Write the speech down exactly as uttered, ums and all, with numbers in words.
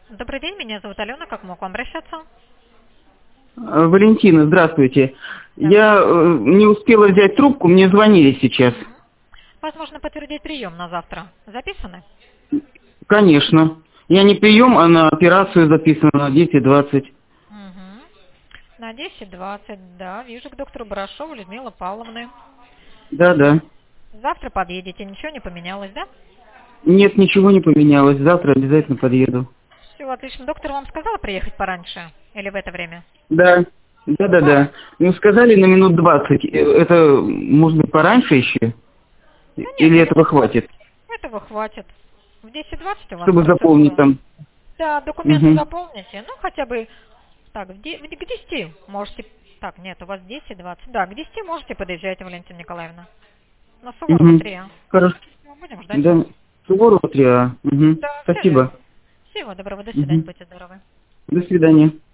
Добрый день, меня зовут Алена. Как могу к вам обращаться? А, Валентина, здравствуйте. Да. Я э, не успела взять трубку, мне звонили сейчас. Возможно, подтвердить прием на завтра. Записаны? Конечно. Я не прием, а на операцию записана на десять двадцать. Угу. На десять двадцать, да. Вижу к доктору Барашову Людмилы Павловны. Да, да. Завтра подъедете, ничего не поменялось, да? Нет, ничего не поменялось. Завтра обязательно подъеду. Все, отлично. Доктор вам сказала приехать пораньше? Или в это время? Да. Да, да, да. Ну, сказали на минут двадцать. Э, Это, может быть, пораньше еще? Да нет, Или на этого минут двадцать. хватит? Этого хватит. В десять двадцать у вас Чтобы заполнить процедура. там. Да, документы Угу. заполните. Ну, хотя бы так, в де- к десяти можете... Так, нет, у вас десять двадцать. Да, к десяти можете подъезжать, Валентина Николаевна. На Суворова Угу. три А. Хорошо. Мы будем ждать вас. Да. Суворова три А. Угу. Да, все Спасибо. верно. Всего доброго, до свидания, Угу. будьте здоровы. До свидания.